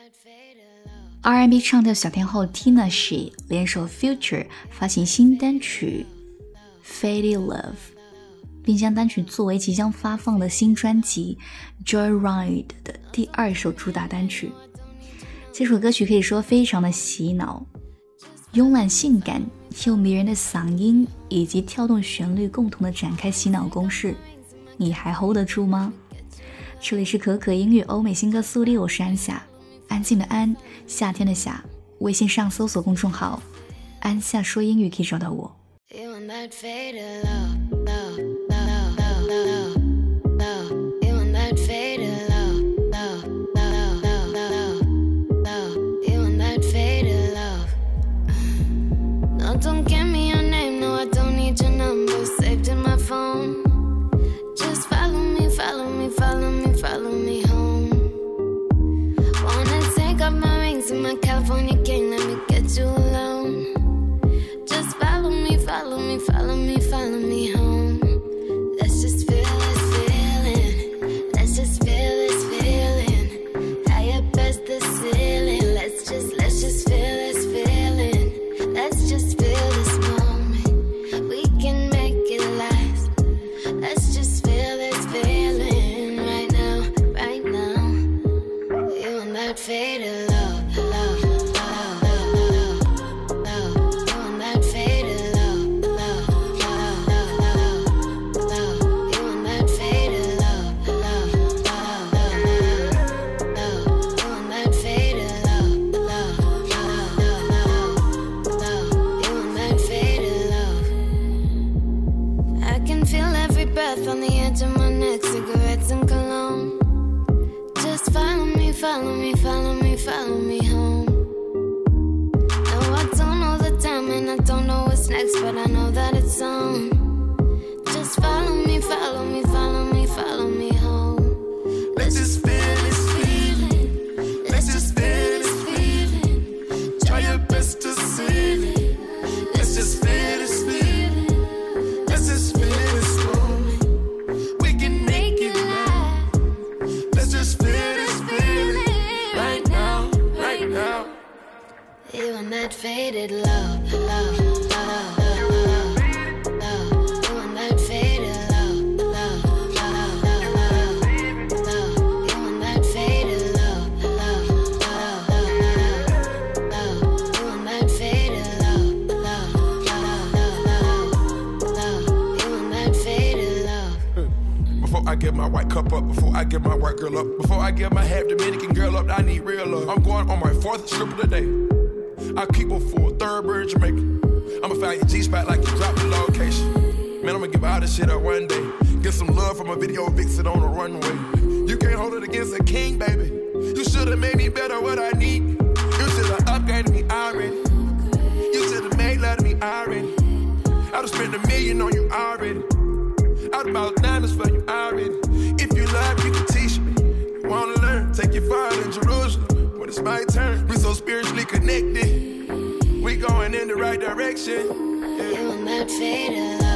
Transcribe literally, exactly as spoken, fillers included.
R and B 唱跳小天后 Tinashe 联手 Future 发行新单曲 Faded Love， 并将单曲作为即将发放的新专辑 Joyride 的第二首主打单曲。这首歌曲可以说非常的洗脑，慵懒性感又迷人的嗓音以及跳动旋律共同的展开洗脑攻势，你还 hold 得住吗？这里是可可音乐欧美新歌速递，我是安夏，安静的安，夏天的夏，微信上搜索公众号安夏说英语可以找到我。 Don't give me your name, no I don't need your number saved in my phone. Just follow me, follow me, follow me, follow me home. Wanna take off my rings and my California king, let me get you alone. Just follow me, follow me, follow me, follow me home. Let's just feel this feeling, let's just feel this feeling. High up as the ceiling, let's just, let's just feel this feeling. Let's just feel this moment, we can make it last. Let's just feel this feeling right now, right now. You and that faded love, love, love, love, love. You and that faded love, love, love, love, love. You and that faded love, love, love, love, love. You and that faded love, love, love, love. I can feel every breath on the edge of my neck, cigarettes and cologne. Just follow me, follow me, follow me, follow me home. No, I don't know the time and I don't know what's next, but I know that it's on. Just follow me, follow me, follow me, follow me home. Let's just feel this feeling, let's just feel this feeling. Try your best to see it. Let's just feel this feeling, let's just feel this moment, we can make it last. Let's just feel this feeling right now, right now. You and that faded love, love, love, love, love. You and that faded love, love, love, love, love. You and that faded love, love, love, love, love. You and that faded love, love, love, love, love. You and that faded love. Before I get my white cup up, before I get my white girl up, before I get my half Dominican girl up, I need real love. I'm going on my fourth strip of the day. I keep a full third bird Jamaican. I'ma find your G-spot like you dropped the location. Man, I'ma give all this shit up one day. Get some love from a video vixen on the runway. You can't hold it against a king, baby. You should've made me better what I need. You should've upgraded me already. You should've made love to me already. I'd've spent a million on you already. I'd about diamonds for you already. If you love, you can teach me. Wanna learn, take you far in Jerusalem. When it's my turn, we so spiritually connected. We going in the right direction. You and that faded love.